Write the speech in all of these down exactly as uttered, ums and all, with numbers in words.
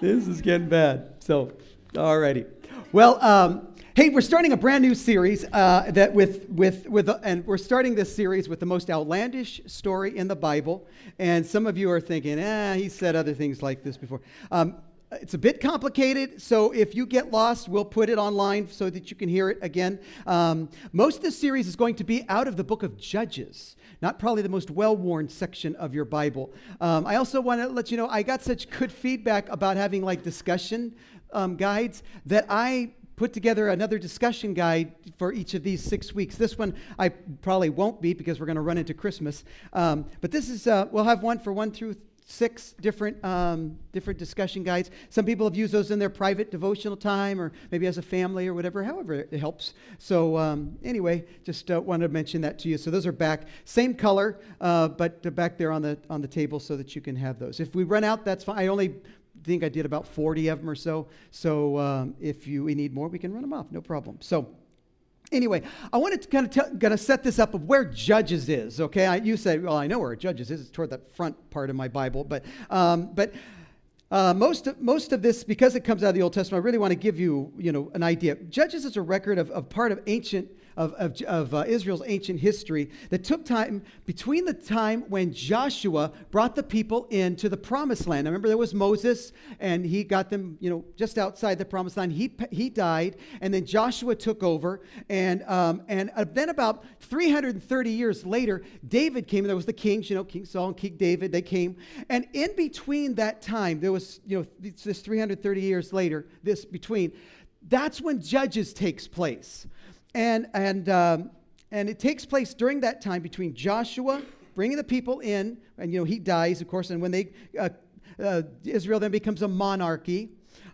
This is getting bad. So, all righty. Well, um, hey, we're starting a brand new series uh, that with with with, uh, and we're starting this series with the most outlandish story in the Bible. And some of you are thinking, ah, he said other things like this before. Um, It's a bit complicated, so if you get lost, we'll put it online so that you can hear it again. Um, most of this series is going to be out of the book of Judges, not probably the most well-worn section of your Bible. Um, I also want to let you know, I got such good feedback about having like discussion um, guides that I put together another discussion guide for each of these six weeks. This one I probably won't be because we're going to run into Christmas. Um, but this is, uh, we'll have one for one through six different um, different discussion guides. Some people have used those in their private devotional time or maybe as a family or whatever, however it helps. So um, anyway, just uh, wanted to mention that to you. So those are back, same color, uh, but they're back there on the on the table so that you can have those. If we run out, that's fine. I only think I did about forty of them or so. So um, if you we need more, we can run them off, no problem. So anyway, I wanted to kind of t- kind of set this up of where Judges is, okay? I, you said, well, I know where Judges is. It's toward that front part of my Bible. But um, but uh, most, of, most of this, because it comes out of the Old Testament, I really want to give you, you know, an idea. Judges is a record of, of part of ancient of, of, of uh, Israel's ancient history that took time between the time when Joshua brought the people into the Promised Land. I remember there was Moses, and he got them, you know, just outside the Promised Land. He he died, and then Joshua took over, and um, and uh, then about three hundred thirty years later, David came. There was the kings, you know, King Saul and King David. They came, and in between that time, there was, you know, this three hundred thirty years later, this between, that's when Judges takes place. And and um, and it takes place during that time between Joshua bringing the people in, and you know he dies, of course, and when they uh, uh, Israel then becomes a monarchy.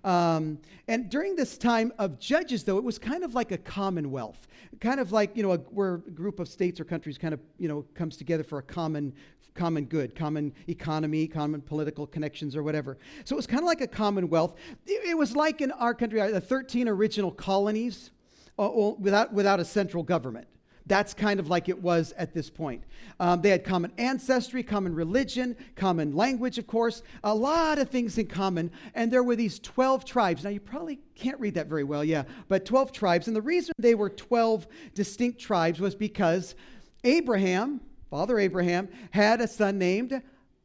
Um, and during this time of Judges, though, it was kind of like a commonwealth, kind of like you know a, where a group of states or countries kind of you know comes together for a common common good, common economy, common political connections or whatever. So it was kind of like a commonwealth. It, it was like in our country, the thirteen original colonies. Without without a central government. That's kind of like it was at this point. Um, they had common ancestry, common religion, common language, of course, a lot of things in common. And there were these twelve tribes. Now, you probably can't read that very well, yeah, but twelve tribes. And the reason they were twelve distinct tribes was because Abraham, Father Abraham, had a son named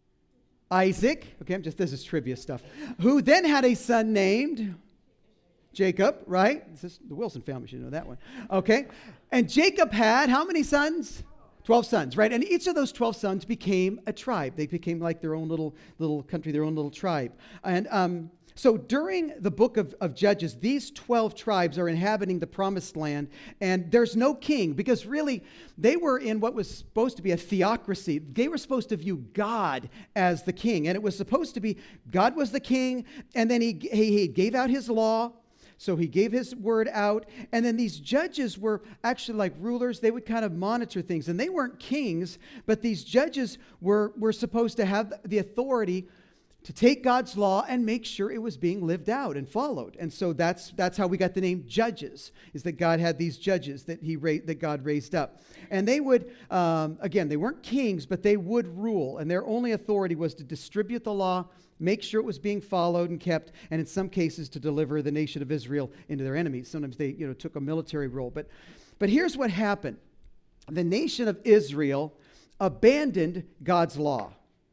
Isaac. Okay, I'm just, this is trivia stuff. Who then had a son named Jacob, right? This is the Wilson family should know that one. Okay. And Jacob had how many sons? twelve sons, right? And each of those twelve sons became a tribe. They became like their own little little country, their own little tribe. And um, so during the book of, of Judges, these twelve tribes are inhabiting the Promised Land, and there's no king because really they were in what was supposed to be a theocracy. They were supposed to view God as the king, and it was supposed to be God was the king, and then he he, he gave out his law. So he gave his word out, and then these judges were actually like rulers. They would kind of monitor things, and they weren't kings, but these judges were, were supposed to have the authority to take God's law and make sure it was being lived out and followed. And so that's that's how we got the name Judges, is that God had these judges that he ra- that God raised up. And they would, um, again, they weren't kings, but they would rule, and their only authority was to distribute the law, make sure it was being followed and kept, and in some cases to deliver the nation of Israel into their enemies. Sometimes they, you know, took a military role. But, but here's what happened. The nation of Israel abandoned God's law.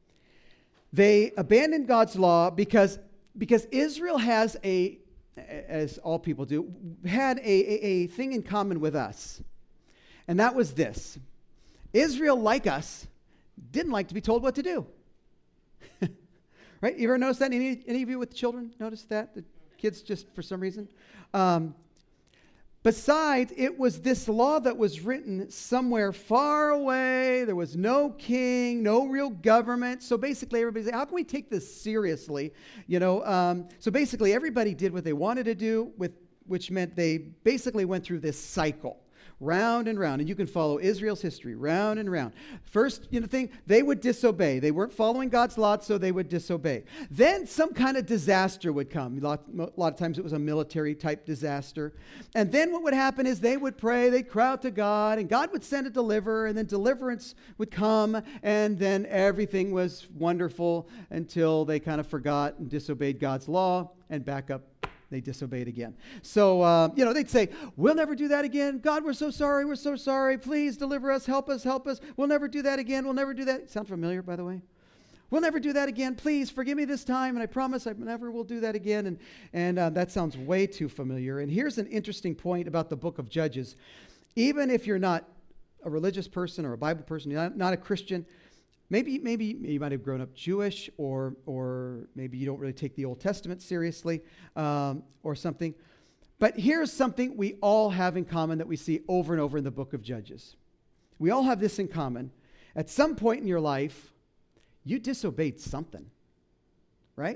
They abandoned God's law because, because Israel has a, as all people do, had a, a, a thing in common with us. And that was this. Israel, like us, didn't like to be told what to do. Right? You ever notice that? Any, any of you with children notice that? The kids just, for some reason? Um, besides, it was this law that was written somewhere far away. There was no king, no real government. So basically, everybody said, how can we take this seriously? You know, um, so basically, everybody did what they wanted to do, with which meant they basically went through this cycle round and round. And you can follow Israel's history round and round. First, you know, thing, they would disobey. They weren't following God's law, so they would disobey. Then some kind of disaster would come. A lot, a lot of times it was a military type disaster. And then what would happen is they would pray, they'd cry out to God, and God would send a deliverer, and then deliverance would come, and then everything was wonderful until they kind of forgot and disobeyed God's law, and back up they disobeyed again. So, uh, you know, they'd say, we'll never do that again. God, we're so sorry. We're so sorry. Please deliver us. Help us. Help us. We'll never do that again. We'll never do that. Sound familiar, by the way? We'll never do that again. Please forgive me this time. And I promise I never will do that again. And, and uh, that sounds way too familiar. And here's an interesting point about the book of Judges. Even if you're not a religious person or a Bible person, you're not, not a Christian, Maybe, maybe you might have grown up Jewish, or or maybe you don't really take the Old Testament seriously, um, or something. But here's something we all have in common that we see over and over in the book of Judges. We all have this in common. At some point in your life, you disobeyed something, right?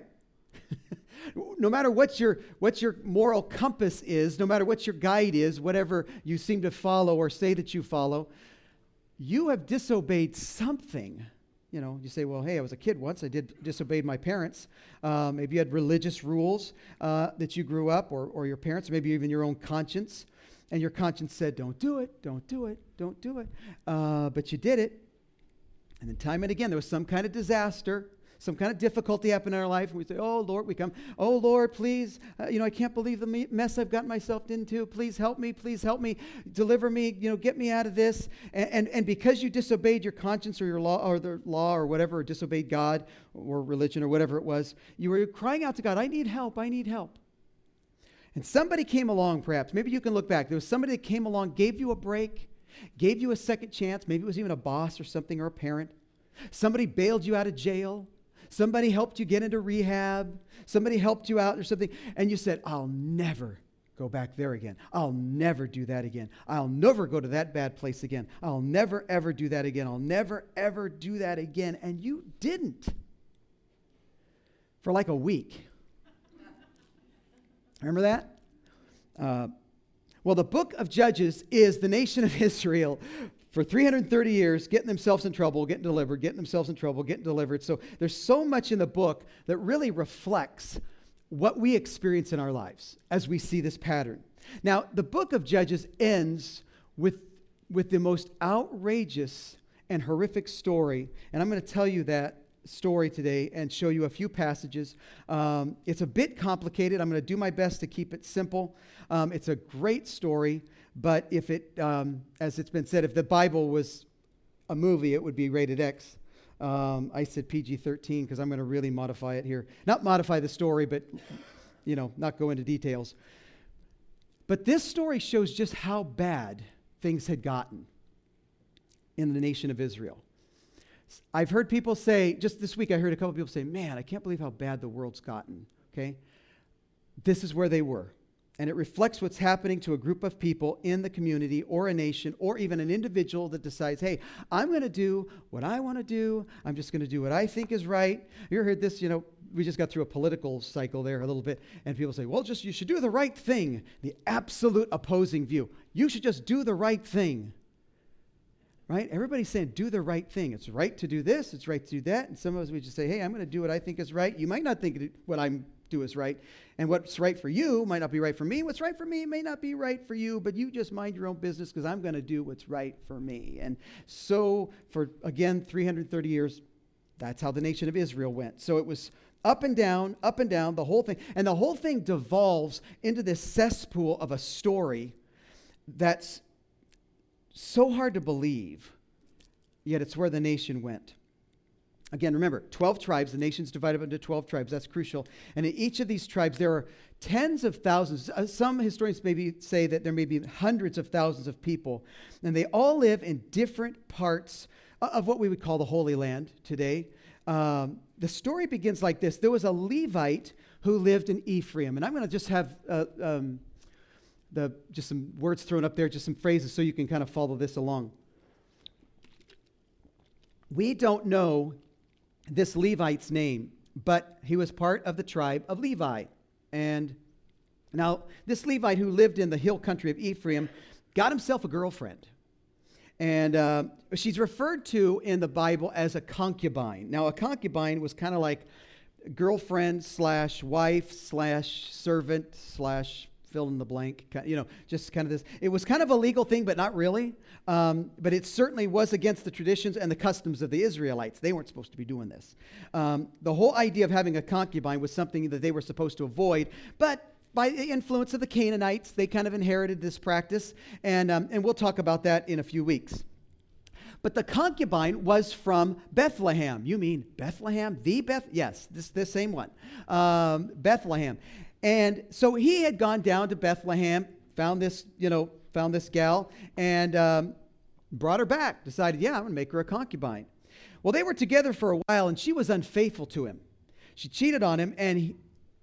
No matter what your what your moral compass is, no matter what your guide is, whatever you seem to follow or say that you follow, you have disobeyed something. You know, you say, well, hey, I was a kid once. I did disobeyed my parents. Uh, maybe you had religious rules uh, that you grew up, or, or your parents, maybe even your own conscience. And your conscience said, don't do it, don't do it, don't do it. Uh, but you did it. And then time and again, there was some kind of disaster, some kind of difficulty happened in our life. And we say, oh, Lord, we come, oh, Lord, please, uh, you know, I can't believe the me- mess I've gotten myself into. Please help me, please help me, deliver me, you know, get me out of this. And, and, and because you disobeyed your conscience or your law or the law or whatever, or disobeyed God or religion or whatever it was, you were crying out to God, I need help, I need help. And somebody came along, perhaps, maybe you can look back. There was somebody that came along, gave you a break, gave you a second chance. Maybe it was even a boss or something, or a parent. Somebody bailed you out of jail. Somebody helped you get into rehab. Somebody helped you out or something. And you said, I'll never go back there again. I'll never do that again. I'll never go to that bad place again. I'll never, ever do that again. I'll never, ever do that again. And you didn't. For like a week. Remember that? Uh, well, the book of Judges is the nation of Israel for three hundred thirty years, getting themselves in trouble, getting delivered, getting themselves in trouble, getting delivered. So there's so much in the book that really reflects what we experience in our lives as we see this pattern. Now, the book of Judges ends with, with the most outrageous and horrific story, and I'm going to tell you that story today and show you a few passages. Um, it's a bit complicated. I'm going to do my best to keep it simple. Um, it's a great story. But if it, um, as it's been said, if the Bible was a movie, it would be rated X. Um, I said P G thirteen because I'm going to really modify it here. Not modify the story, but, you know, not go into details. But this story shows just how bad things had gotten in the nation of Israel. I've heard people say, just this week I heard a couple people say, man, I can't believe how bad the world's gotten, okay? This is where they were. And it reflects what's happening to a group of people in the community or a nation or even an individual that decides, hey, I'm going to do what I want to do. I'm just going to do what I think is right. You ever heard this? You know, we just got through a political cycle there a little bit. And people say, well, just you should do the right thing. The absolute opposing view. You should just do the right thing. Right? Everybody's saying do the right thing. It's right to do this. It's right to do that. And some of us, we just say, hey, I'm going to do what I think is right. You might not think what I'm do is right. And what's right for you might not be right for me. What's right for me may not be right for you, but you just mind your own business because I'm going to do what's right for me. And so for, again, three hundred thirty years, that's how the nation of Israel went. So it was up and down, up and down, the whole thing. And the whole thing devolves into this cesspool of a story that's so hard to believe, yet it's where the nation went. Again, remember, twelve tribes. The nation's divided up into twelve tribes. That's crucial. And in each of these tribes, there are tens of thousands. Uh, some historians maybe say that there may be hundreds of thousands of people. And they all live in different parts of what we would call the Holy Land today. Um, the story begins like this. There was a Levite who lived in Ephraim. And I'm going to just have uh, um, the just some words thrown up there, just some phrases so you can kind of follow this along. We don't know this Levite's name, but he was part of the tribe of Levi. And now this Levite who lived in the hill country of Ephraim, got himself a girlfriend. And uh, she's referred to in the Bible as a concubine. Now, a concubine was kind of like girlfriend slash wife slash servant slash fill in the blank, you know, just kind of this. It was kind of a legal thing, but not really. Um, but it certainly was against the traditions and the customs of the Israelites. They weren't supposed to be doing this. Um, the whole idea of having a concubine was something that they were supposed to avoid, but by the influence of the Canaanites, they kind of inherited this practice, and, um, and we'll talk about that in a few weeks. But the concubine was from Bethlehem. You mean Bethlehem? The Beth? Yes, this this same one. Um, Bethlehem. And so he had gone down to Bethlehem, found this, you know, found this gal, and um, brought her back. Decided, yeah, I'm going to make her a concubine. Well, they were together for a while, and she was unfaithful to him. She cheated on him, and he,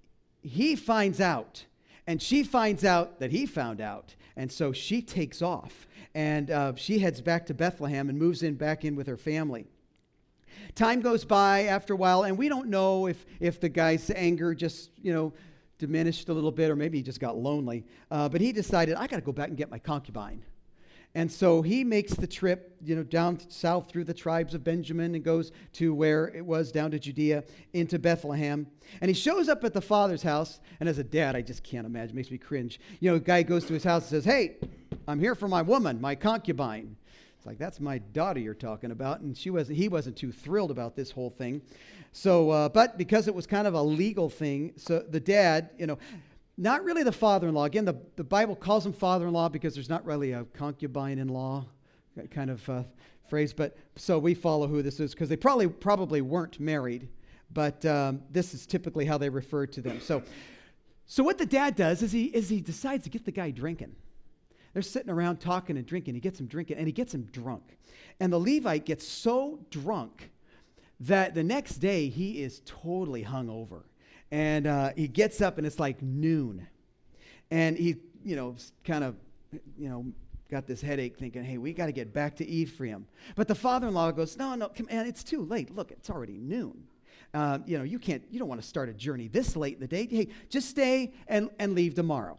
he finds out. And she finds out that he found out. And so she takes off. And uh, she heads back to Bethlehem and moves in back in with her family. Time goes by after a while, and we don't know if, if the guy's anger just, you know, diminished a little bit, or maybe he just got lonely. Uh, but he decided, I got to go back and get my concubine. And so he makes the trip, you know, down south through the tribes of Benjamin and goes to where it was, down to Judea, into Bethlehem. And he shows up at the father's house. And as a dad, I just can't imagine. It makes me cringe. You know, a guy goes to his house and says, hey, I'm here for my woman, my concubine. It's like, that's my daughter you're talking about. And she wasn't, he wasn't too thrilled about this whole thing. So, uh, but because it was kind of a legal thing, so the dad, you know, not really the father-in-law. Again, the, the Bible calls him father-in-law because there's not really a concubine-in-law kind of uh, phrase. But so we follow who this is because they probably probably weren't married. But um, this is typically how they refer to them. So, so what the dad does is he is he decides to get the guy drinking. They're sitting around talking and drinking. He gets him drinking, and he gets him drunk. And the Levite gets so drunk that the next day he is totally hungover. And uh, he gets up, and it's like noon. And he, you know, kind of, you know, got this headache thinking, hey, we got to get back to Ephraim. But the father-in-law goes, no, no, come on, it's too late. Look, it's already noon. Uh, you know, you can't, you don't want to start a journey this late in the day. Hey, just stay and, and leave tomorrow.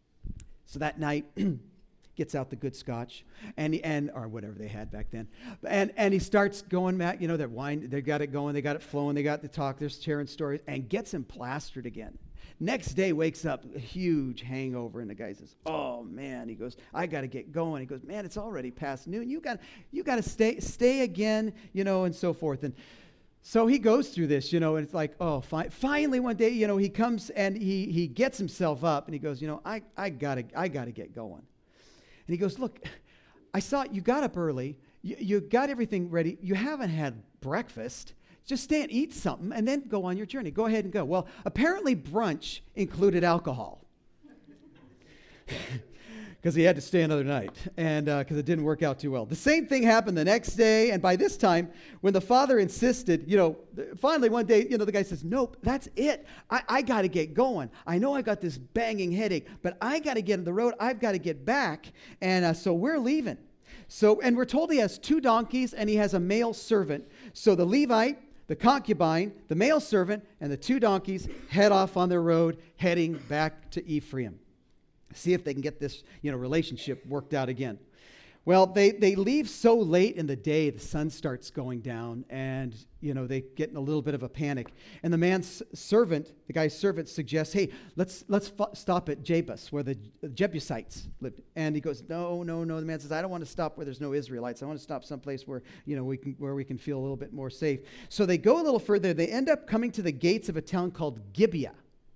So that night, gets out the good scotch, and and or whatever they had back then, and and he starts going back. You know, that wine, they got it going, they got it flowing, they got the talk, they're sharing stories, and gets him plastered again. Next day, wakes up, a huge hangover, and the guy says, "Oh man," he goes, "I got to get going." He goes, "Man, it's already past noon. You got you got to stay stay again, you know," and so forth. And so he goes through this, you know, and it's like, oh, fi- finally one day, you know, he comes and he he gets himself up, and he goes, you know, I I gotta I gotta get going. And he goes, look, I saw you got up early. You, you got everything ready. You haven't had breakfast. Just stay and eat something and then go on your journey. Go ahead and go. Well, apparently brunch included alcohol because he had to stay another night and because uh, it didn't work out too well. The same thing happened the next day. And by this time, when the father insisted, you know, finally one day, you know, the guy says, nope, that's it. I, I got to get going. I know I got this banging headache, but I got to get on the road. I've got to get back. And uh, so we're leaving. So, and we're told he has two donkeys and he has a male servant. So the Levite, the concubine, the male servant, and the two donkeys head off on their road, heading back to Ephraim. See if they can get this, you know, relationship worked out again. Well, they, they leave so late in the day, the sun starts going down, and, you know, they get in a little bit of a panic. And the man's servant, the guy's servant, suggests, hey, let's let's f- stop at Jebus, where the Jebusites lived. And he goes, no, no, no. The man says, I don't want to stop where there's no Israelites. I want to stop someplace where, you know, we can where we can feel a little bit more safe. So they go a little further. They end up coming to the gates of a town called Gibeah.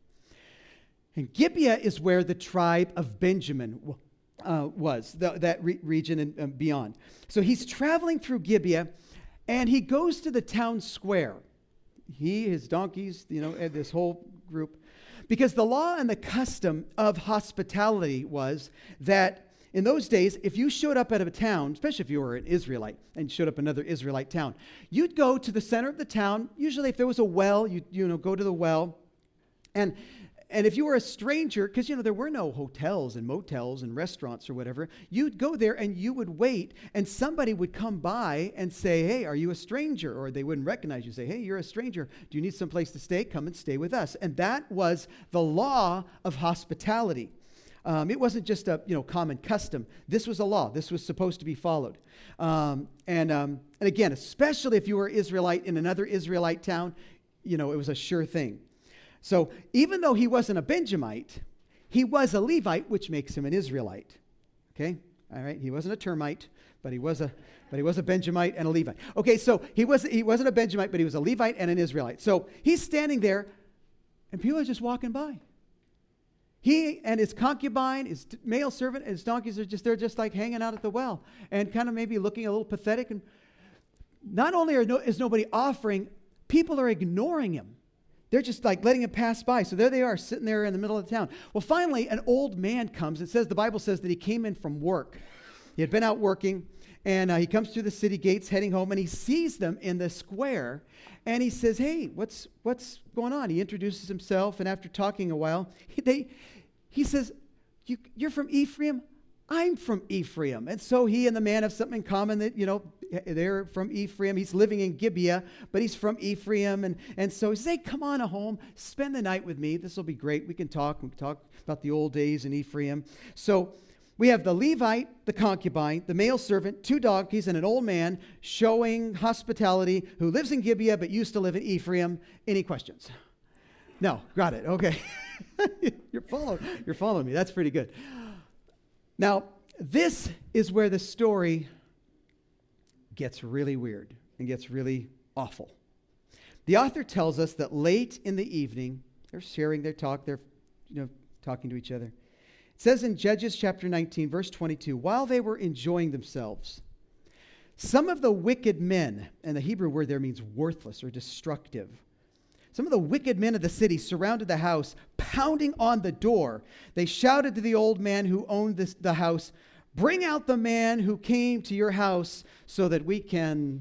And Gibeah is where the tribe of Benjamin uh, was, the, that re- region and uh, beyond. So he's traveling through Gibeah, and he goes to the town square. He, his donkeys, you know, and this whole group. Because the law and the custom of hospitality was that in those days, if you showed up at a town, especially if you were an Israelite and showed up another Israelite town, you'd go to the center of the town. Usually if there was a well, you'd, you know, go to the well. And And if you were a stranger, because, you know, there were no hotels and motels and restaurants or whatever, you'd go there and you would wait, and somebody would come by and say, hey, are you a stranger? Or they wouldn't recognize you. Say, hey, you're a stranger. Do you need some place to stay? Come and stay with us. And that was the law of hospitality. Um, it wasn't just a you know common custom. This was a law. This was supposed to be followed. Um, and um, and again, especially if you were Israelite in another Israelite town, you know, it was a sure thing. So even though he wasn't a Benjamite, he was a Levite, which makes him an Israelite. Okay, all right. He wasn't a termite, but he was a but he was a Benjamite and a Levite. Okay, so he was he wasn't a Benjamite, but he was a Levite and an Israelite. So he's standing there, and people are just walking by. He and his concubine, his male servant, and his donkeys are just they're just like hanging out at the well and kind of maybe looking a little pathetic. And not only are no, is nobody offering, people are ignoring him. They're just like letting him pass by. So there they are, sitting there in the middle of the town. Well, finally, an old man comes. It says, the Bible says that he came in from work. He had been out working, and uh, he comes through the city gates heading home, and he sees them in the square, and he says, hey, what's what's going on? He introduces himself, and after talking a while, he, they, he says, you, you're from Ephraim? I'm from Ephraim. And so he and the man have something in common that, you know, they're from Ephraim. He's living in Gibeah, but he's from Ephraim. And, and so he says, hey, come on home, spend the night with me. This will be great. We can talk. We can talk about the old days in Ephraim. So we have the Levite, the concubine, the male servant, two donkeys, and an old man showing hospitality who lives in Gibeah but used to live in Ephraim. Any questions? No, got it. Okay. You're following, you're following me. That's pretty good. Now, this is where the story gets really weird and gets really awful. The author tells us that late in the evening, they're sharing their talk, they're you know talking to each other. It says in Judges chapter nineteen, verse twenty-two, while they were enjoying themselves, some of the wicked men, and the Hebrew word there means worthless or destructive, some of the wicked men of the city surrounded the house, pounding on the door. They shouted to the old man who owned this, the house, bring out the man who came to your house so that we can...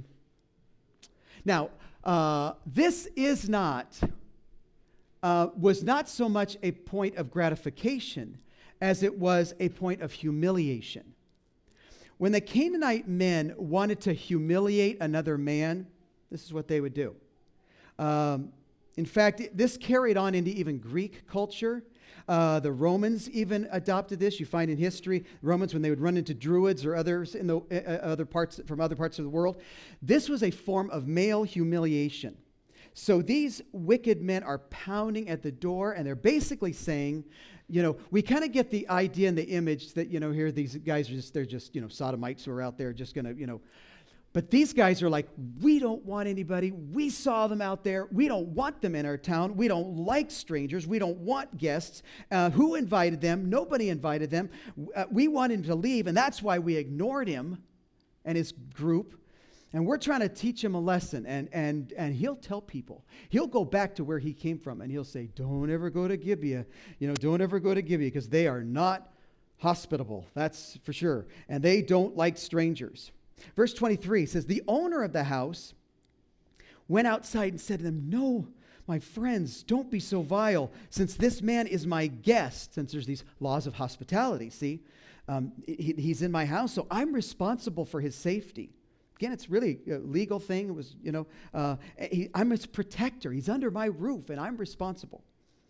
Now, uh, this is not, uh, was not so much a point of gratification as it was a point of humiliation. When the Canaanite men wanted to humiliate another man, this is what they would do. Um, In fact, this carried on into even Greek culture. Uh, the Romans even adopted this. You find in history, Romans, when they would run into Druids or others in the uh, other parts from other parts of the world, this was a form of male humiliation. So these wicked men are pounding at the door, and they're basically saying, you know, we kind of get the idea and the image that, you know, here these guys are just, they're just, you know, sodomites who are out there just going to, you know, but these guys are like, we don't want anybody. We saw them out there. We don't want them in our town. We don't like strangers. We don't want guests. Uh, who invited them? Nobody invited them. Uh, we want him to leave, and that's why we ignored him and his group. And we're trying to teach him a lesson, and and and he'll tell people. He'll go back to where he came from, and he'll say, don't ever go to Gibeah. You know, don't ever go to Gibeah, because they are not hospitable. That's for sure. And they don't like strangers. Verse twenty-three says, the owner of the house went outside and said to them, no, my friends, don't be so vile, since this man is my guest, since there's these laws of hospitality, see? Um, he, he's in my house, so I'm responsible for his safety. Again, it's really a legal thing. It was, you know, uh, he, I'm his protector. He's under my roof, and I'm responsible.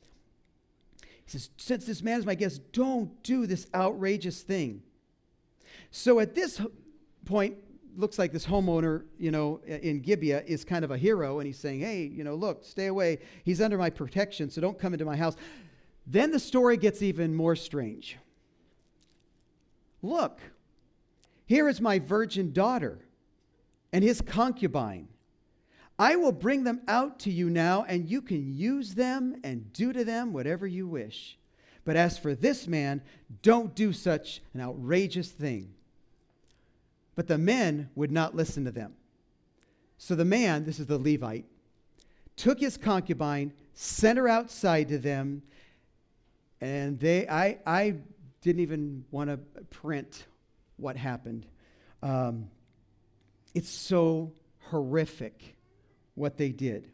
He says, since this man is my guest, don't do this outrageous thing. So at this point, looks like this homeowner, you know, in Gibeah is kind of a hero, and he's saying, hey, you know, look, stay away. He's under my protection, so don't come into my house. Then the story gets even more strange. Look, here is my virgin daughter and his concubine. I will bring them out to you now, and you can use them and do to them whatever you wish. But as for this man, don't do such an outrageous thing. But the men would not listen to them. So the man, this is the Levite, took his concubine, sent her outside to them, and they, I, I didn't even want to print what happened. Um, it's so horrific what they did.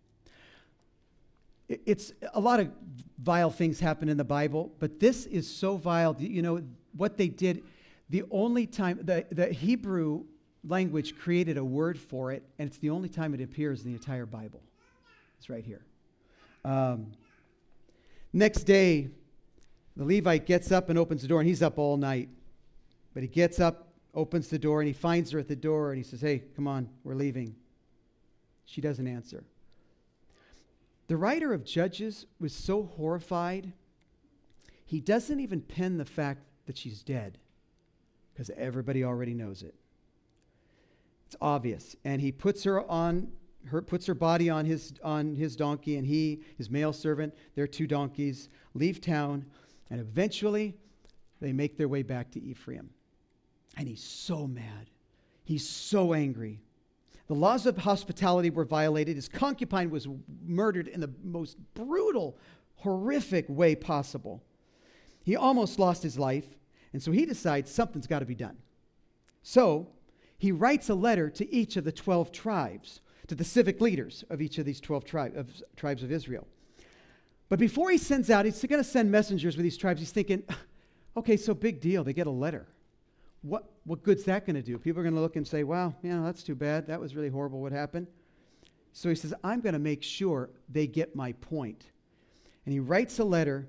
It, it's a lot of vile things happen in the Bible, but this is so vile. You know, what they did. The only time, the, the Hebrew language created a word for it, and it's the only time it appears in the entire Bible. It's right here. Um, next day, The Levite gets up and opens the door, and he's up all night. But he gets up, opens the door, and he finds her at the door, and he says, hey, come on, we're leaving. She doesn't answer. The writer of Judges was so horrified, he doesn't even pen the fact that she's dead, because everybody already knows it. It's obvious. And he puts her on her puts her body on his on his donkey, and he, his male servant, their two donkeys, leave town, and eventually they make their way back to Ephraim. And he's so mad. He's so angry. The laws of hospitality were violated. His concubine was murdered in the most brutal, horrific way possible. He almost lost his life, and so he decides something's got to be done. So he writes a letter to each of the twelve tribes, to the civic leaders of each of these twelve tri- of, tribes of Israel. But before he sends out, he's going to send messengers with these tribes. He's thinking, okay, so big deal. They get a letter. What what good's that going to do? People are going to look and say, wow, you know, that's too bad. That was really horrible what happened. So he says, I'm going to make sure they get my point. And he writes a letter.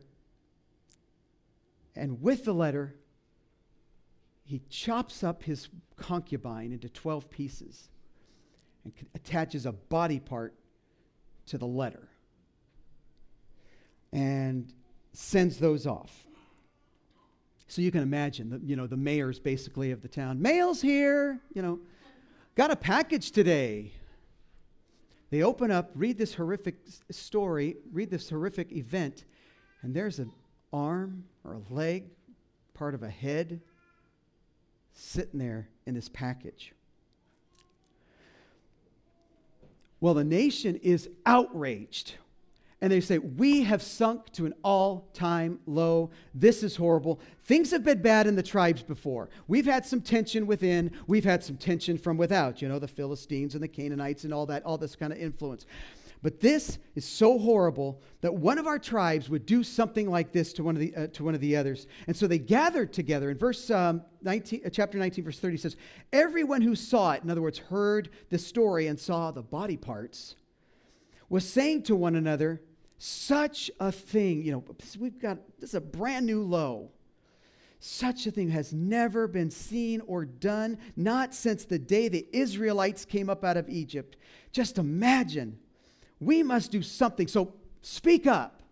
And with the letter, he chops up his concubine into twelve pieces and attaches a body part to the letter and sends those off. So you can imagine, the, you know, the mayors basically of the town. Mail's here, you know, got a package today. They open up, read this horrific story, read this horrific event, and there's an arm or a leg, part of a head, sitting there in this package. Well, the nation is outraged. And they say, we have sunk to an all-time low. This is horrible. Things have been bad in the tribes before. We've had some tension within. We've had some tension from without. You know, the Philistines and the Canaanites and all that, all this kind of influence. But this is so horrible that one of our tribes would do something like this to one of the uh, to one of the others. And so they gathered together. In verse um, nineteen, uh, chapter nineteen, verse thirty says, everyone who saw it, in other words, heard the story and saw the body parts, was saying to one another, such a thing, you know, we've got, this is a brand new low. Such a thing has never been seen or done, not since the day the Israelites came up out of Egypt. Just imagine. We must do something. So speak up.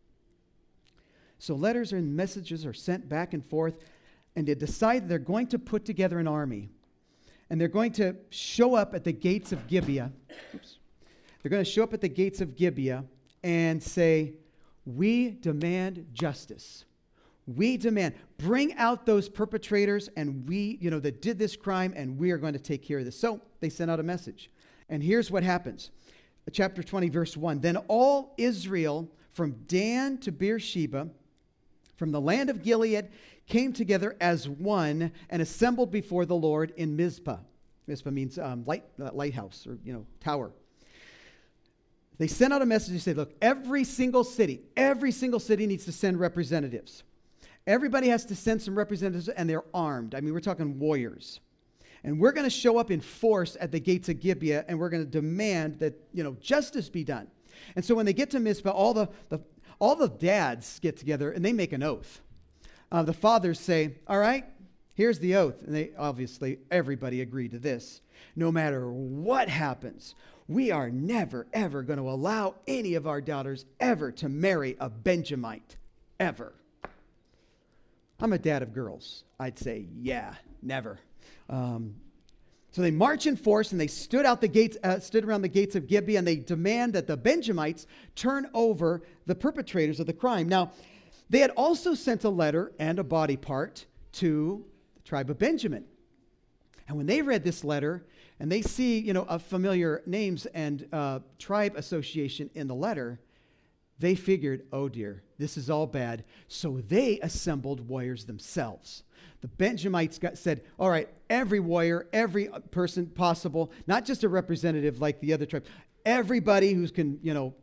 So letters and messages are sent back and forth, and they decide they're going to put together an army. And they're going to show up at the gates of Gibeah. Oops. They're going to show up at the gates of Gibeah and say, we demand justice. We demand, bring out those perpetrators and we, you know, that did this crime, and we are going to take care of this. So they sent out a message. And here's what happens. Chapter twenty, verse one. Then all Israel from Dan to Beersheba, from the land of Gilead, came together as one and assembled before the Lord in Mizpah. Mizpah means um, light, uh, lighthouse or, you know, tower. They sent out a message and said, look, every single city, every single city needs to send representatives. Everybody has to send some representatives, and they're armed. I mean, we're talking warriors. And we're going to show up in force at the gates of Gibeah, and we're going to demand that, you know, justice be done. And so when they get to Mizpah, all the, the all the dads get together, and they make an oath. Uh, the fathers say, all right, here's the oath. And they obviously, everybody agreed to this. No matter what happens, we are never, ever going to allow any of our daughters ever to marry a Benjamite, ever. I'm a dad of girls. I'd say, yeah, never. Um, so they march in force, and they stood out the gates, uh, stood around the gates of Gibeah, and they demand that the Benjamites turn over the perpetrators of the crime. Now, they had also sent a letter and a body part to the tribe of Benjamin. And when they read this letter, and they see, you know, a familiar names and uh, tribe association in the letter, they figured, oh dear, this is all bad. So they assembled warriors themselves. The Benjamites got, said, all right, every warrior, every person possible, not just a representative like the other tribe, everybody who can, you know,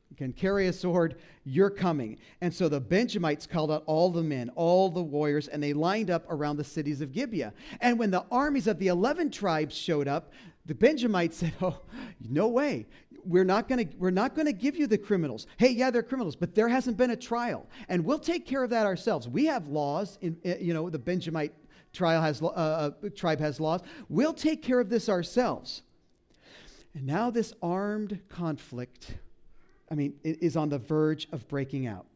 can carry a sword, you're coming. And so the Benjamites called out all the men, all the warriors, and they lined up around the cities of Gibeah. And when the armies of the eleven tribes showed up, the Benjamites said, oh, no way. We're not going to we're not going to give you the criminals. Hey, yeah, they're criminals, but there hasn't been a trial. And we'll take care of that ourselves. We have laws. In, you know, the Benjamite trial has, uh, uh, tribe has laws. We'll take care of this ourselves. And now this armed conflict, I mean, it is on the verge of breaking out.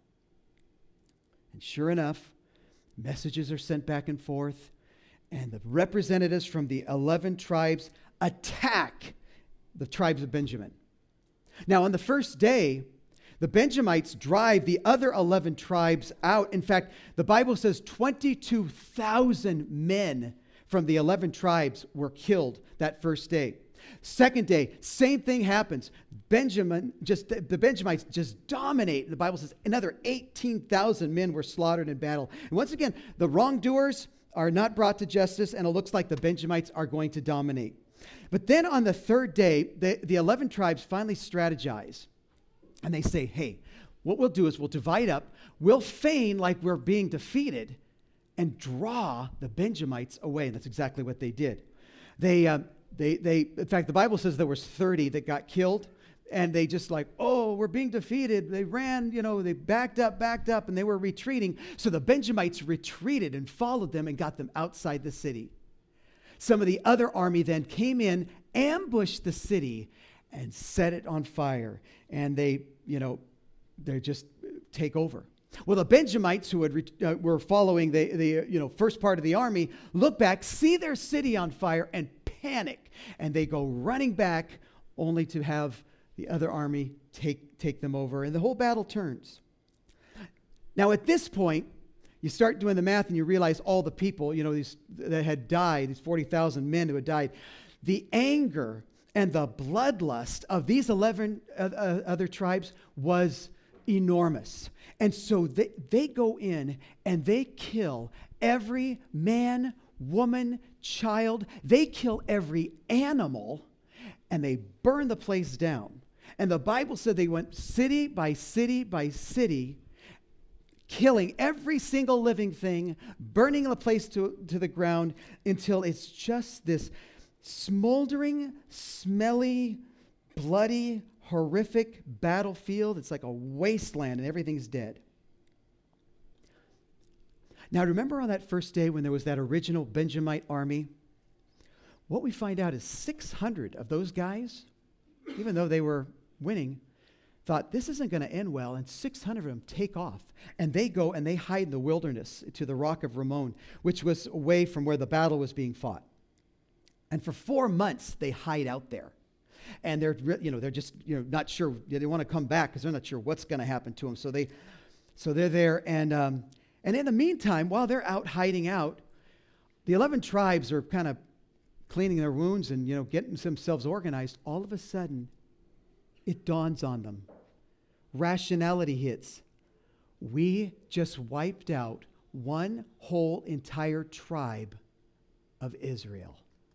And sure enough, messages are sent back and forth, and the representatives from the eleven tribes attack the tribes of Benjamin. Now, on the first day, the Benjamites drive the other eleven tribes out. In fact, the Bible says twenty-two thousand men from the eleven tribes were killed that first day. Second day, same thing happens. Benjamin, just the Benjamites just dominate. The Bible says another eighteen thousand men were slaughtered in battle. And once again, the wrongdoers are not brought to justice, and it looks like the Benjamites are going to dominate. But then on the third day, the, the eleven tribes finally strategize. And they say, hey, what we'll do is we'll divide up. We'll feign like we're being defeated and draw the Benjamites away. And that's exactly what they did. They, uh, they, they. In fact, the Bible says there was thirty that got killed. And they just like, oh, we're being defeated. They ran, you know, they backed up, backed up, and they were retreating. So the Benjamites retreated and followed them and got them outside the city. Some of the other army then came in, ambushed the city, and set it on fire. And they, you know, they just take over. Well, the Benjamites who had re- uh, were following the, the you know, first part of the army look back, see their city on fire, and panic. And they go running back only to have the other army take, take them over. And the whole battle turns. Now, at this point, you start doing the math and you realize all the people, you know, these that had died, these forty thousand men who had died, the anger and the bloodlust of these eleven uh, uh, other tribes was enormous. And so they, they go in and they kill every man, woman, child. They kill every animal and they burn the place down. And the Bible said they went city by city by city, killing every single living thing, burning the place to, to the ground until it's just this smoldering, smelly, bloody, horrific battlefield. It's like a wasteland and everything's dead. Now, remember on that first day when there was that original Benjamite army? What we find out is six hundred of those guys, even though they were winning, thought this isn't going to end well, and six hundred of them take off. And they go and they hide in the wilderness to the rock of Rimmon, which was away from where the battle was being fought. And for four months, they hide out there. And they're, you know, they're just, you know, not sure. They want to come back because they're not sure what's going to happen to them. So they, so they're there. And um, and in the meantime, while they're out hiding out, the eleven tribes are kind of cleaning their wounds and, you know, getting themselves organized. All of a sudden, it dawns on them. Rationality hits. We just wiped out one whole entire tribe of Israel.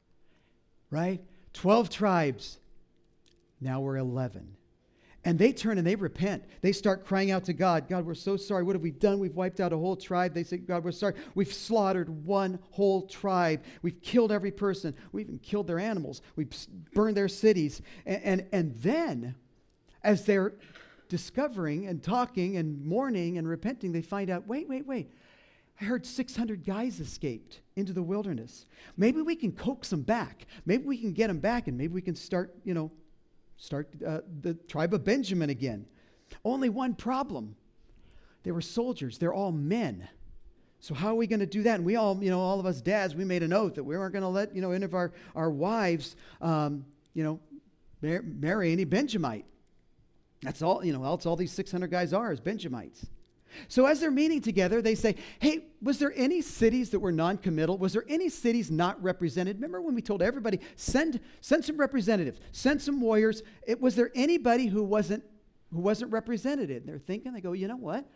Right? Twelve tribes. Now we're eleven. And they turn and they repent. They start crying out to God. God, we're so sorry. What have we done? We've wiped out a whole tribe. They say, God, we're sorry. We've slaughtered one whole tribe. We've killed every person. We even killed their animals. We've burned their cities. And, and, and then, as they're discovering and talking and mourning and repenting, they find out, wait, wait, wait. I heard six hundred guys escaped into the wilderness. Maybe we can coax them back. Maybe we can get them back, and maybe we can start, you know, start uh, the tribe of Benjamin again. Only one problem. They were soldiers. They're all men. So how are we going to do that? And we all, you know, all of us dads, we made an oath that we weren't going to let, you know, any of our, our wives, um, you know, mar- marry any Benjamite. That's all, you know, else all these six hundred guys are is Benjamites. So as they're meeting together, they say, hey, was there any cities that were non-committal? Was there any cities not represented? Remember when we told everybody, send send some representatives, send some warriors. It, was there anybody who wasn't who wasn't represented? And they're thinking, they go, you know what?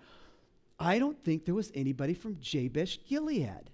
I don't think there was anybody from Jabesh Gilead.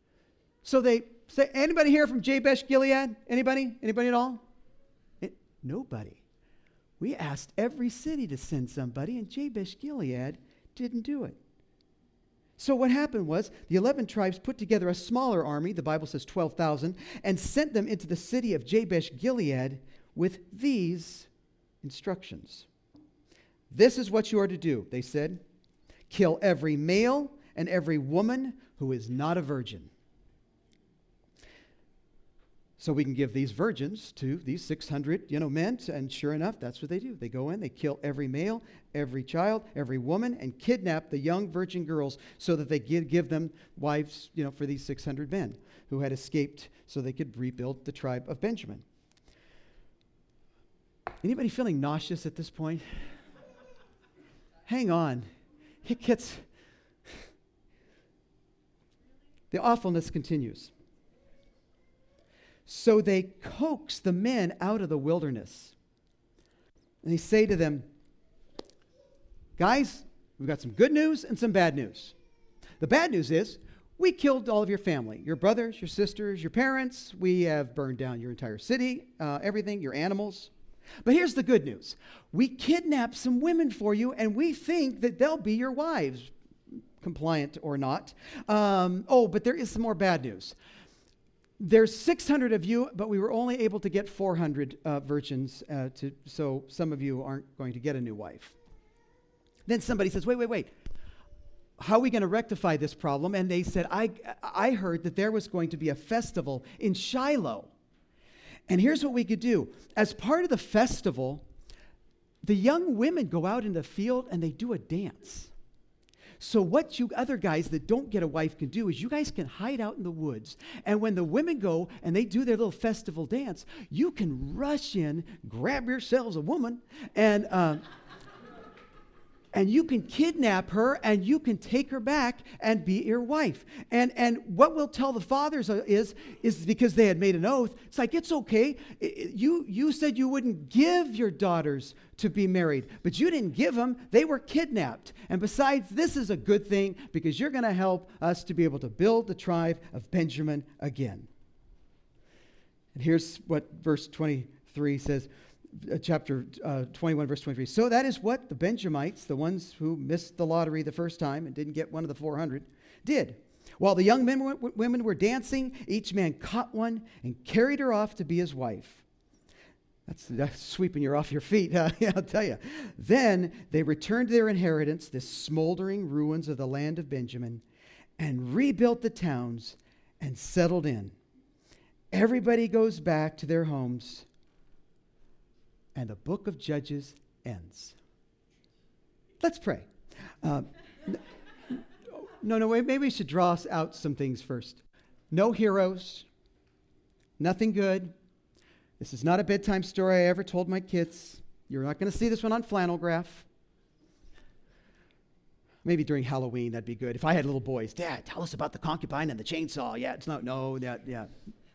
So they say, anybody here from Jabesh Gilead? Anybody? Anybody at all? It, nobody. We asked every city to send somebody, and Jabesh Gilead didn't do it. So what happened was the eleven tribes put together a smaller army, the Bible says twelve thousand, and sent them into the city of Jabesh Gilead with these instructions. This is what you are to do, they said. Kill every male and every woman who is not a virgin. So we can give these virgins to these six hundred, you know, men, and sure enough, that's what they do. They go in, they kill every male, every child, every woman, and kidnap the young virgin girls so that they give, give them wives, you know, for these six hundred men who had escaped so they could rebuild the tribe of Benjamin. Anybody feeling nauseous at this point? Hang on. It gets... The awfulness continues. So they coax the men out of the wilderness. And they say to them, guys, we've got some good news and some bad news. The bad news is we killed all of your family, your brothers, your sisters, your parents. We have burned down your entire city, uh, everything, your animals. But here's the good news. We kidnapped some women for you, and we think that they'll be your wives, compliant or not. Um, oh, but there is some more bad news. There's six hundred of you, but we were only able to get four hundred uh, virgins, uh, to, so some of you aren't going to get a new wife. Then somebody says, wait, wait, wait. How are we going to rectify this problem? And they said, I, I heard that there was going to be a festival in Shiloh. And here's what we could do. As part of the festival, the young women go out in the field and they do a dance. So what you other guys that don't get a wife can do is you guys can hide out in the woods. And when the women go and they do their little festival dance, you can rush in, grab yourselves a woman, and... Uh, And you can kidnap her, and you can take her back and be your wife. And and what we'll tell the fathers is, is because they had made an oath, it's like, it's okay. You, you said you wouldn't give your daughters to be married, but you didn't give them. They were kidnapped. And besides, this is a good thing because you're going to help us to be able to build the tribe of Benjamin again. And here's what verse twenty-three says. Uh, chapter uh, twenty-one, verse twenty-three. So that is what the Benjamites, the ones who missed the lottery the first time and didn't get one of the four hundred, did. While the young men w- w- women were dancing, each man caught one and carried her off to be his wife. That's, that's sweeping you off your feet, huh? Yeah, I'll tell you. Then they returned to their inheritance, the smoldering ruins of the land of Benjamin, and rebuilt the towns and settled in. Everybody goes back to their homes. And the book of Judges ends. Let's pray. Uh, no, no, wait, maybe we should draw out some things first. No heroes, nothing good. This is not a bedtime story I ever told my kids. You're not going to see this one on flannel graph. Maybe during Halloween, that'd be good. If I had little boys, Dad, tell us about the concubine and the chainsaw. Yeah, it's not, no, that, yeah.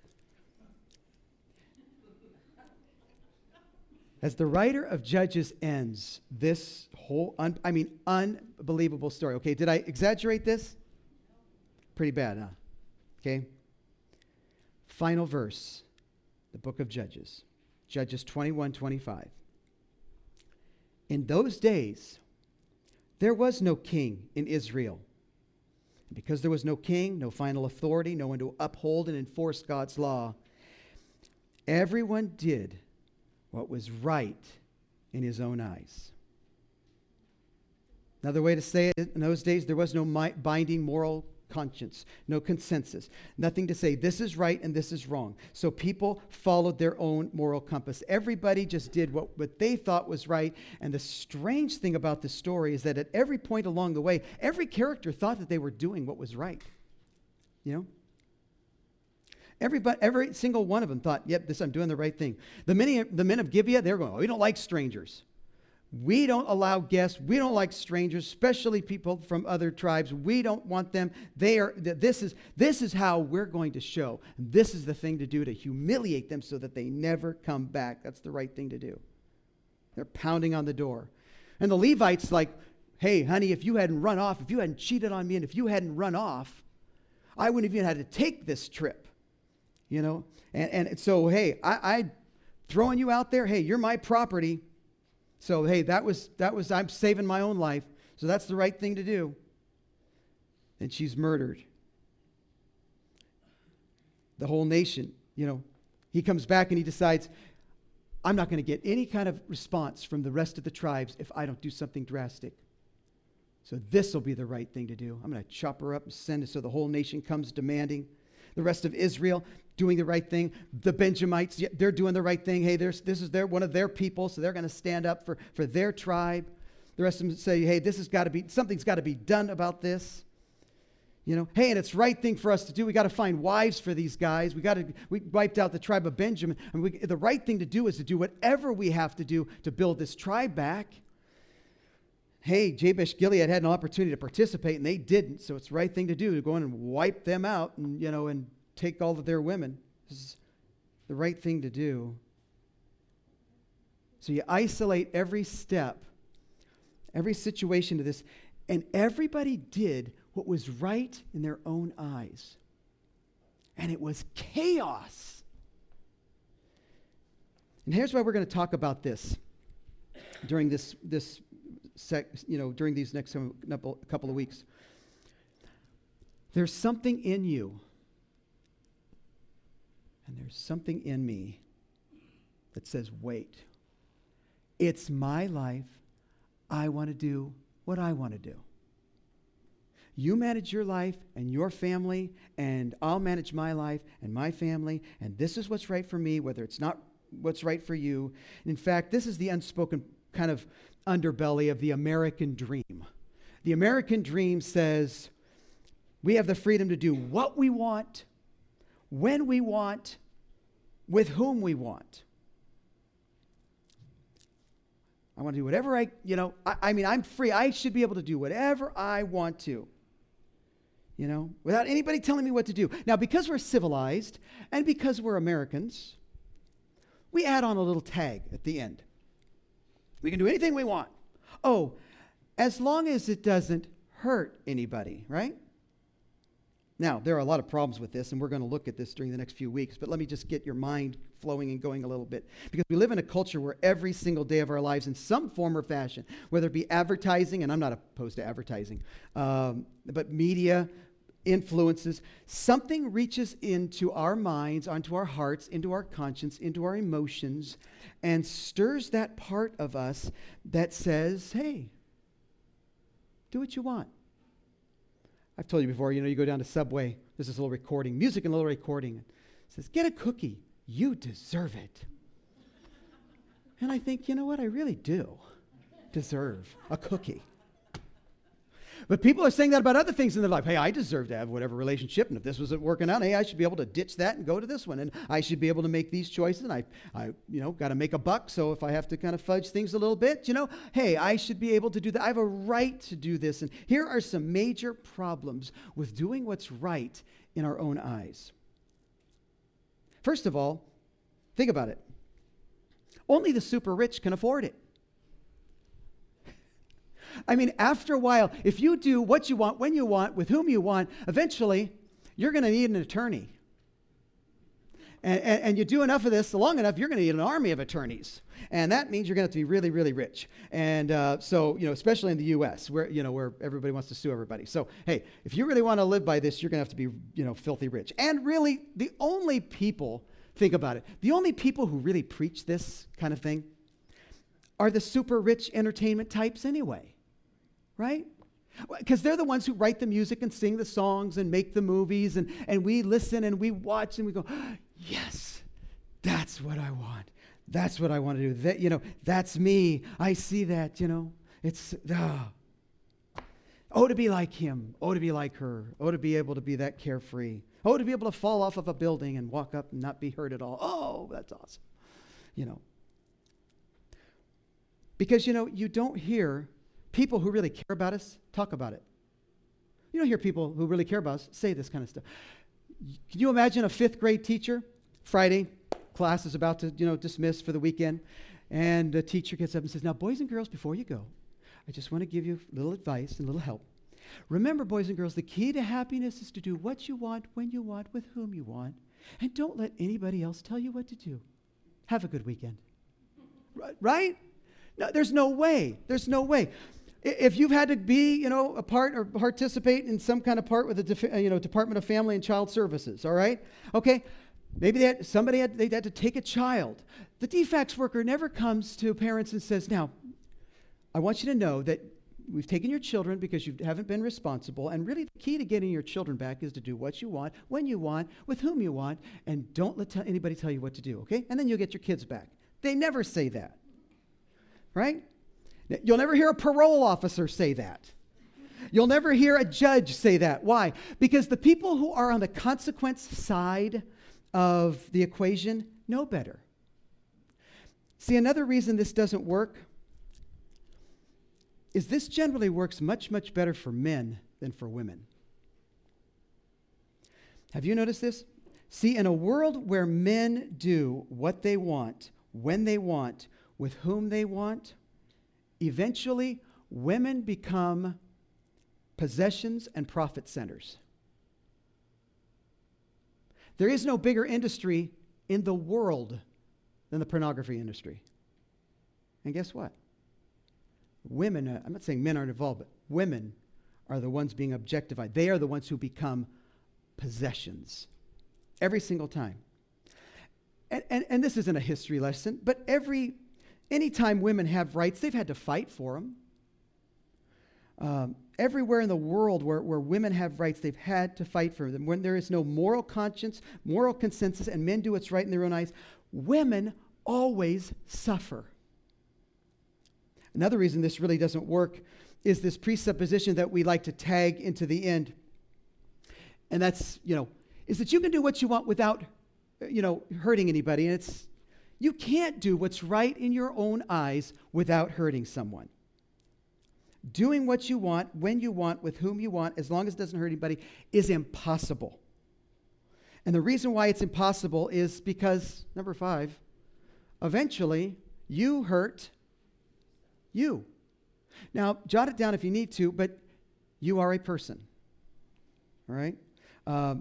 As the writer of Judges ends this whole, un, I mean, unbelievable story. Okay, did I exaggerate this? Pretty bad, huh? Okay. Final verse, the book of Judges. Judges twenty-one, twenty-five. In those days, there was no king in Israel. And because there was no king, no final authority, no one to uphold and enforce God's law, everyone did what was right in his own eyes. Another way to say it, in those days, there was no binding moral conscience, no consensus, nothing to say this is right and this is wrong. So people followed their own moral compass. Everybody just did what, what they thought was right. And the strange thing about this story is that at every point along the way, every character thought that they were doing what was right. You know? Everybody, every single one of them thought, yep, this I'm doing the right thing. The, many, the men of Gibeah, they're going, oh, we don't like strangers. We don't allow guests. We don't like strangers, especially people from other tribes. We don't want them. They are. This is, this is how we're going to show. This is the thing to do to humiliate them so that they never come back. That's the right thing to do. They're pounding on the door. And the Levites like, hey, honey, if you hadn't run off, if you hadn't cheated on me, and if you hadn't run off, I wouldn't have even had to take this trip. You know, and, and so, hey, I, I throwing you out there, hey, you're my property. So, hey, that was, that was, I'm saving my own life. So that's the right thing to do. And she's murdered. The whole nation, you know, he comes back and he decides, I'm not going to get any kind of response from the rest of the tribes if I don't do something drastic. So this will be the right thing to do. I'm going to chop her up and send it so the whole nation comes demanding. The rest of Israel doing the right thing. The Benjamites, yeah, they're doing the right thing. Hey, this is their, one of their people, so they're going to stand up for, for their tribe. The rest of them say, hey, this has got to be, something's got to be done about this. You know, hey, and it's the right thing for us to do. We got to find wives for these guys. We got to, we wiped out the tribe of Benjamin. And we, the right thing to do is to do whatever we have to do to build this tribe back. Hey, Jabesh Gilead had an opportunity to participate, and they didn't. So it's the right thing to do to go in and wipe them out and, you know, and take all of their women. This is the right thing to do. So you isolate every step, every situation to this, and everybody did what was right in their own eyes. And it was chaos. And here's why we're going to talk about this during this, this sec, you know, during these next couple of weeks. There's something in you, and there's something in me that says, wait, it's my life. I want to do what I want to do. You manage your life and your family, and I'll manage my life and my family, and this is what's right for me, whether it's not what's right for you. In fact, this is the unspoken kind of underbelly of the American dream. The American dream says we have the freedom to do what we want, when we want, with whom we want. I want to do whatever I, you know, I, I mean, I'm free. I should be able to do whatever I want to. You know, without anybody telling me what to do. Now, because we're civilized and because we're Americans, we add on a little tag at the end. We can do anything we want. Oh, as long as it doesn't hurt anybody, right? Now, there are a lot of problems with this, and we're going to look at this during the next few weeks, but let me just get your mind flowing and going a little bit. Because we live in a culture where every single day of our lives, in some form or fashion, whether it be advertising, and I'm not opposed to advertising, um, but media, influences, something reaches into our minds, onto our hearts, into our conscience, into our emotions, and stirs that part of us that says, hey, do what you want. I've told you before, you know, you go down to Subway, there's this little recording, music and a little recording. It says, get a cookie. You deserve it. And I think, you know what? I really do deserve a cookie. But people are saying that about other things in their life. Hey, I deserve to have whatever relationship, and if this wasn't working out, hey, I should be able to ditch that and go to this one, and I should be able to make these choices, and I, I you know, got to make a buck, so if I have to kind of fudge things a little bit, you know, hey, I should be able to do that. I have a right to do this, and here are some major problems with doing what's right in our own eyes. First of all, think about it. Only the super rich can afford it. I mean, after a while, if you do what you want, when you want, with whom you want, eventually, you're going to need an attorney. And, and, and you do enough of this long enough, you're going to need an army of attorneys. And that means you're going to have to be really, really rich. And uh, so, you know, especially in the U S, where, you know, where everybody wants to sue everybody. So, hey, if you really want to live by this, you're going to have to be, you know, filthy rich. And really, the only people, think about it, the only people who really preach this kind of thing are the super rich entertainment types anyway. Right? Because they're the ones who write the music and sing the songs and make the movies, and, and we listen and we watch and we go, yes, that's what I want. That's what I want to do. That, you know, that's me. I see that, you know. It's, ah. Oh, to be like him. Oh, to be like her. Oh, to be able to be that carefree. Oh, to be able to fall off of a building and walk up and not be hurt at all. Oh, that's awesome. You know. Because, you know, you don't hear people who really care about us talk about it. You don't hear people who really care about us say this kind of stuff. Can you imagine a fifth grade teacher? Friday, class is about to, you know, dismiss for the weekend, and the teacher gets up and says, now, boys and girls, before you go, I just want to give you a little advice and a little help. Remember, boys and girls, the key to happiness is to do what you want, when you want, with whom you want, and don't let anybody else tell you what to do. Have a good weekend. Right? No, there's no way. There's no way. If you've had to be, you know, a part or participate in some kind of part with the, def- you know, Department of Family and Child Services, all right? Okay, maybe they had, somebody had, they had to take a child. The D FACS worker never comes to parents and says, now, I want you to know that we've taken your children because you haven't been responsible, and really the key to getting your children back is to do what you want, when you want, with whom you want, and don't let t- anybody tell you what to do, okay? And then you'll get your kids back. They never say that, right? You'll never hear a parole officer say that. You'll never hear a judge say that. Why? Because the people who are on the consequence side of the equation know better. See, another reason this doesn't work is this generally works much, much better for men than for women. Have you noticed this? See, in a world where men do what they want, when they want, with whom they want, eventually, women become possessions and profit centers. There is no bigger industry in the world than the pornography industry. And guess what? Women, uh, I'm not saying men aren't involved, but women are the ones being objectified. They are the ones who become possessions every single time. And, and, and this isn't a history lesson, but every Anytime women have rights, they've had to fight for them. Um, everywhere in the world where, where women have rights, they've had to fight for them. When there is no moral conscience, moral consensus, and men do what's right in their own eyes, women always suffer. Another reason this really doesn't work is this presupposition that we like to tag into the end. And that's, you know, is that you can do what you want without, you know, hurting anybody. And it's, you can't do what's right in your own eyes without hurting someone. Doing what you want, when you want, with whom you want, as long as it doesn't hurt anybody, is impossible. And the reason why it's impossible is because, number five, eventually you hurt you. Now, jot it down if you need to, but you are a person. All right? Um,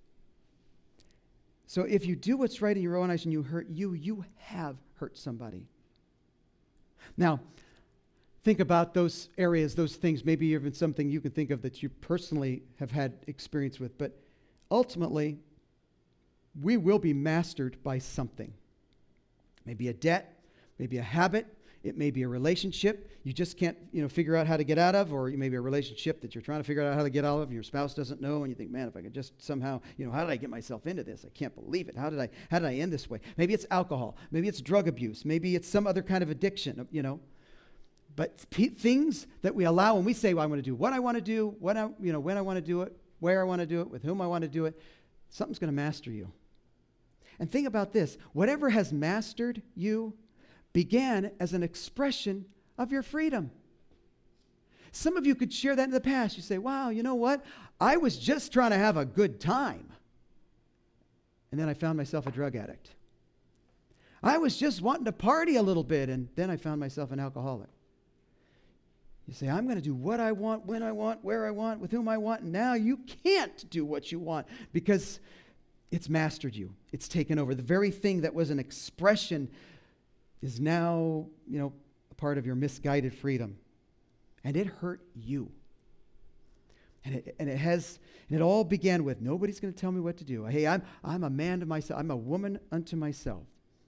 So if you do what's right in your own eyes and you hurt you, you have hurt somebody. Now, think about those areas, those things, maybe even something you can think of that you personally have had experience with. But ultimately, we will be mastered by something. Maybe a debt, maybe a habit, it may be a relationship you just can't, you know, figure out how to get out of, or it may be a relationship that you're trying to figure out how to get out of, and your spouse doesn't know, and you think, man, if I could just somehow, you know, how did I get myself into this? I can't believe it. How did I, how did I end this way? Maybe it's alcohol. Maybe it's drug abuse. Maybe it's some other kind of addiction, you know. But p- things that we allow when we say, well, I want to do what I want to do, what I, you know, when I want to do it, where I want to do it, with whom I want to do it, something's going to master you. And think about this. Whatever has mastered you began as an expression of your freedom. Some of you could share that in the past. You say, wow, you know what? I was just trying to have a good time. And then I found myself a drug addict. I was just wanting to party a little bit, and then I found myself an alcoholic. You say, I'm going to do what I want, when I want, where I want, with whom I want. And now you can't do what you want because it's mastered you. It's taken over. The very thing that was an expression is now, you know, a part of your misguided freedom. And it hurt you. And it, and it has, and it all began with, nobody's going to tell me what to do. Hey, I'm, I'm a man to myself. I'm a woman unto myself.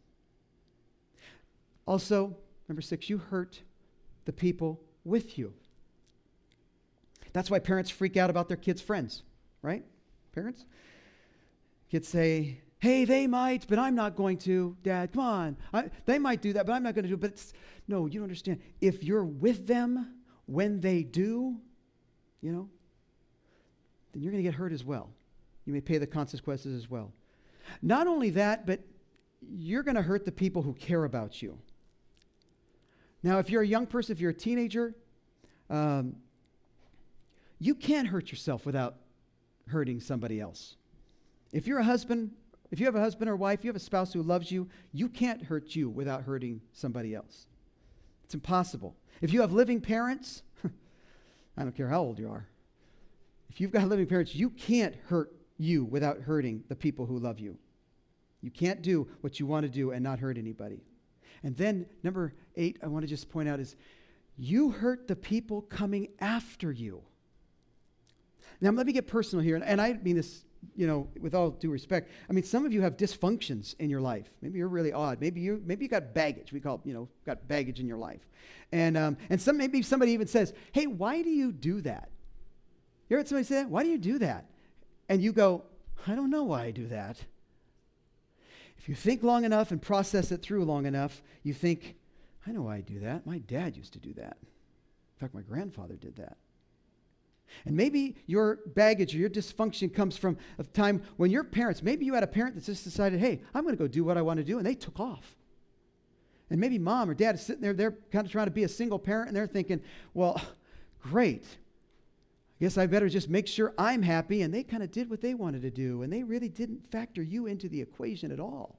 Also, number six, you hurt the people with you. That's why parents freak out about their kids' friends, right? Parents? Kids say, hey, they might, but I'm not going to. Dad, come on. I, they might do that, but I'm not going to do it. But it's, no, you don't understand. If you're with them when they do, you know, then you're going to get hurt as well. You may pay the consequences as well. Not only that, but you're going to hurt the people who care about you. Now, if you're a young person, if you're a teenager, um, you can't hurt yourself without hurting somebody else. If you're a husband, if you have a husband or wife, you have a spouse who loves you, you can't hurt you without hurting somebody else. It's impossible. If you have living parents, I don't care how old you are. If you've got living parents, you can't hurt you without hurting the people who love you. You can't do what you want to do and not hurt anybody. And then number eight, I want to just point out is you hurt the people coming after you. Now, let me get personal here, and, and I mean this, you know, with all due respect. I mean, some of you have dysfunctions in your life. Maybe you're really odd. Maybe you maybe you got baggage. We call it, you know, got baggage in your life. And um, and some maybe somebody even says, hey, why do you do that? You ever heard somebody say that? Why do you do that? And you go, I don't know why I do that. If you think long enough and process it through long enough, you think, I know why I do that. My dad used to do that. In fact, my grandfather did that. And maybe your baggage or your dysfunction comes from a time when your parents, maybe you had a parent that just decided, hey, I'm going to go do what I want to do, and they took off. And maybe mom or dad is sitting there, they're kind of trying to be a single parent, and they're thinking, well, great. I guess I better just make sure I'm happy, and they kind of did what they wanted to do, and they really didn't factor you into the equation at all.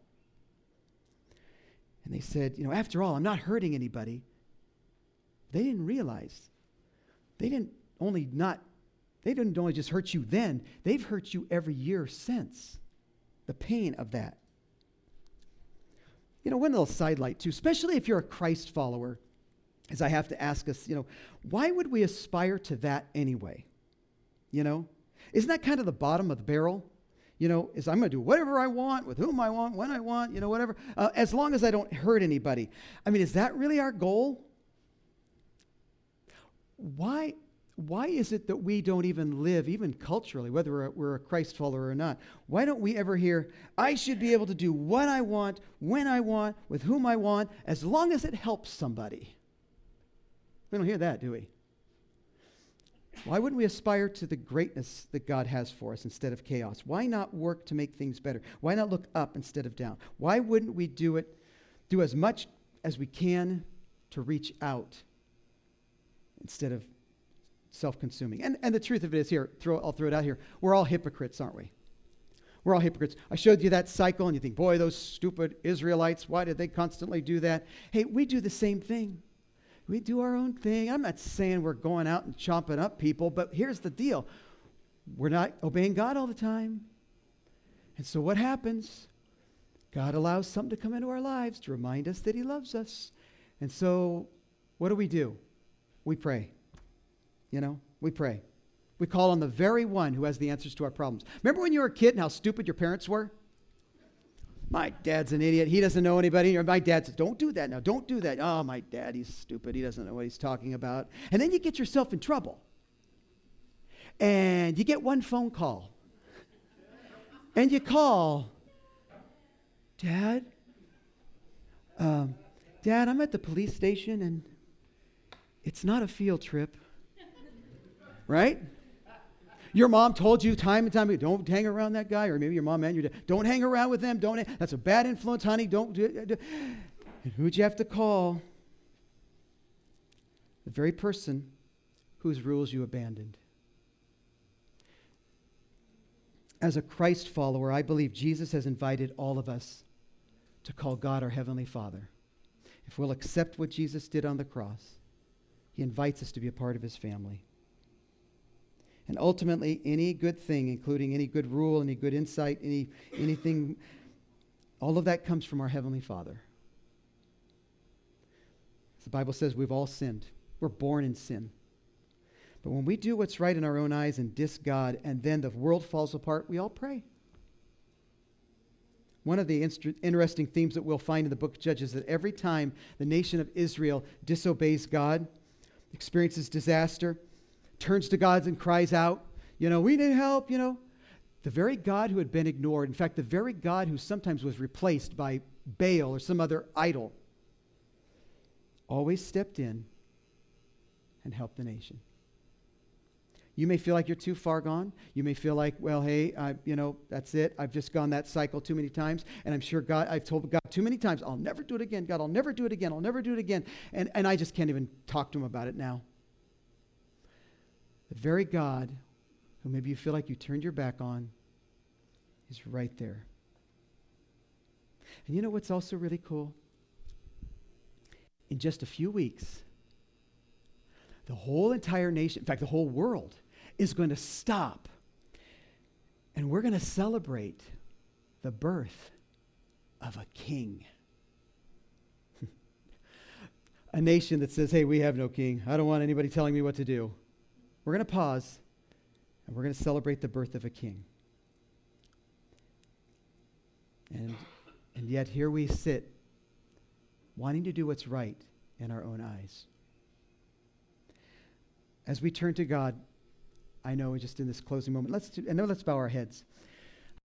And they said, you know, after all, I'm not hurting anybody. They didn't realize. They didn't only not, they didn't only just hurt you then, they've hurt you every year since. The pain of that. You know, one little sidelight too, especially if you're a Christ follower, is I have to ask us, you know, why would we aspire to that anyway? You know, isn't that kind of the bottom of the barrel? You know, is I'm going to do whatever I want, with whom I want, when I want, you know, whatever, uh, as long as I don't hurt anybody. I mean, is that really our goal? Why, why is it that we don't even live, even culturally, whether we're a, we're a Christ follower or not, why don't we ever hear, I should be able to do what I want, when I want, with whom I want, as long as it helps somebody? We don't hear that, do we? Why wouldn't we aspire to the greatness that God has for us instead of chaos? Why not work to make things better? Why not look up instead of down? Why wouldn't we do it, do as much as we can to reach out instead of self-consuming? And, and the truth of it is here, throw, I'll throw it out here, we're all hypocrites, aren't we? We're all hypocrites. I showed you that cycle, and you think, boy, those stupid Israelites, why did they constantly do that? Hey, we do the same thing. We do our own thing. I'm not saying we're going out and chomping up people, but here's the deal. We're not obeying God all the time. And so what happens? God allows something to come into our lives to remind us that he loves us. And so what do we do? We pray. You know, we pray. We call on the very one who has the answers to our problems. Remember when you were a kid and how stupid your parents were? My dad's an idiot. He doesn't know anybody. Or my dad says, don't do that now. Don't do that. Oh, my dad, he's stupid. He doesn't know what he's talking about. And then you get yourself in trouble. And you get one phone call. And you call, Dad, um, Dad, I'm at the police station, and it's not a field trip. Right? Your mom told you time and time again, don't hang around that guy, or maybe your mom and your dad, don't hang around with them. Don't. That's a bad influence, honey. Don't do it. And who'd you have to call? The very person whose rules you abandoned. As a Christ follower, I believe Jesus has invited all of us to call God our Heavenly Father. If we'll accept what Jesus did on the cross, he invites us to be a part of his family. And ultimately, any good thing, including any good rule, any good insight, any anything, all of that comes from our Heavenly Father. The Bible says we've all sinned. We're born in sin. But when we do what's right in our own eyes and diss God, and then the world falls apart, we all pray. One of the inst- interesting themes that we'll find in the book of Judges is that every time the nation of Israel disobeys God, experiences disaster, turns to God and cries out, you know, we need help, you know. The very God who had been ignored, in fact, the very God who sometimes was replaced by Baal or some other idol, always stepped in and helped the nation. You may feel like you're too far gone. You may feel like, well, hey, I, you know, that's it. I've just gone that cycle too many times. And I'm sure God, I've told God too many times, I'll never do it again. God, I'll never do it again. I'll never do it again. And, and I just can't even talk to him about it now. The very God who maybe you feel like you turned your back on is right there. And you know what's also really cool? In just a few weeks, the whole entire nation, in fact, the whole world, is going to stop. And we're going to celebrate the birth of a king. a nation that says, hey, we have no king. I don't want anybody telling me what to do. We're going to pause, and we're going to celebrate the birth of a king. And, and yet here we sit, wanting to do what's right in our own eyes. As we turn to God, I know just in this closing moment, let's do, and then let's bow our heads.